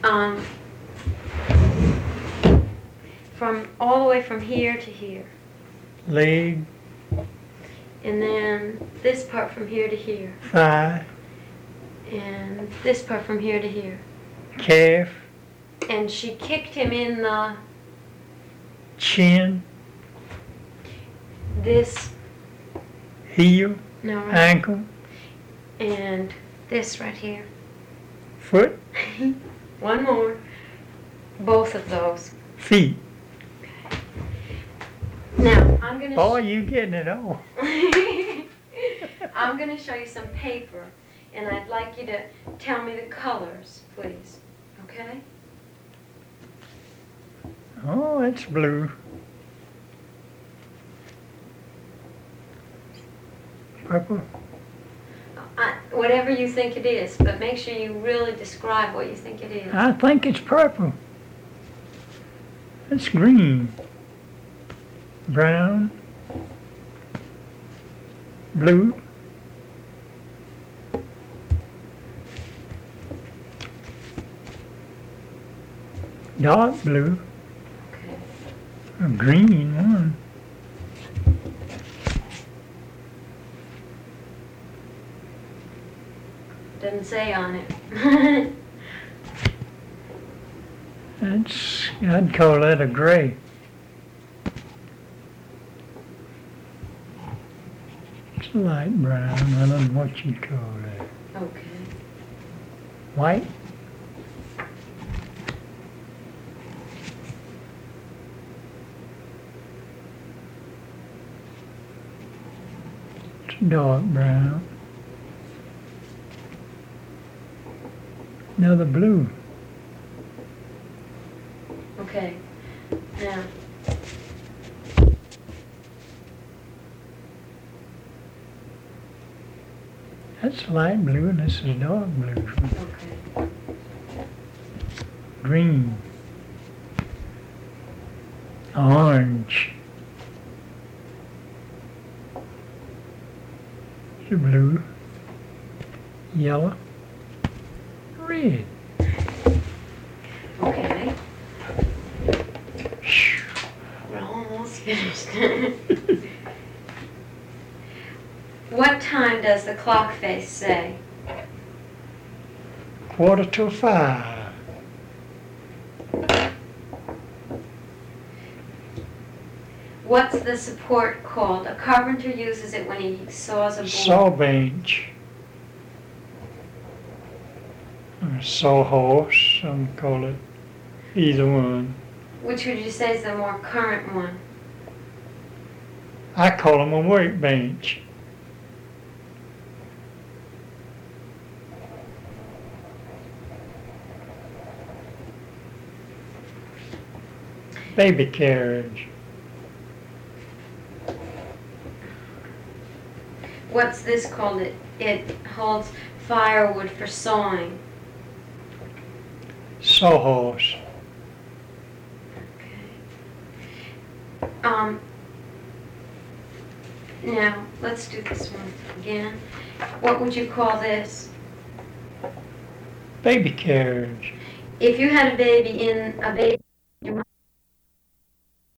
um, from all the way from here to here. Leg, And then this part from here to here. thigh, And this part from here to here. calf, And she kicked him in the, chin, this, heel, no, right, ankle, and this right here. foot, One more. Both of those. feet. Now, I'm going to... Boy, you getting it all. I'm going to show you some paper, and I'd like you to tell me the colors, please. Okay? Oh, it's blue. Purple. Whatever you think it is, but make sure you really describe what you think it is. I think it's purple. It's green. Brown. Blue. Dark blue. Okay. A green one. Doesn't say on it. I'd call that a gray. It's light brown. I don't know what you'd call that. Okay. White? It's dark brown. Another blue. Okay. Now, That's light blue and this is dark blue. okay. Green. Orange. It's blue. Yellow. Red. Okay. We're almost finished. What time does the clock face say? 4:45. What's the support called? A carpenter uses it when he saws a board. Saw bench. Or sawhorse, some call it. Either one. Which would you say is the more current one? I call them a workbench. Baby carriage. What's this called? It holds firewood for sawing. Sawhorse. Now, let's do this one again. What would you call this? Baby carriage. If you had a baby in a baby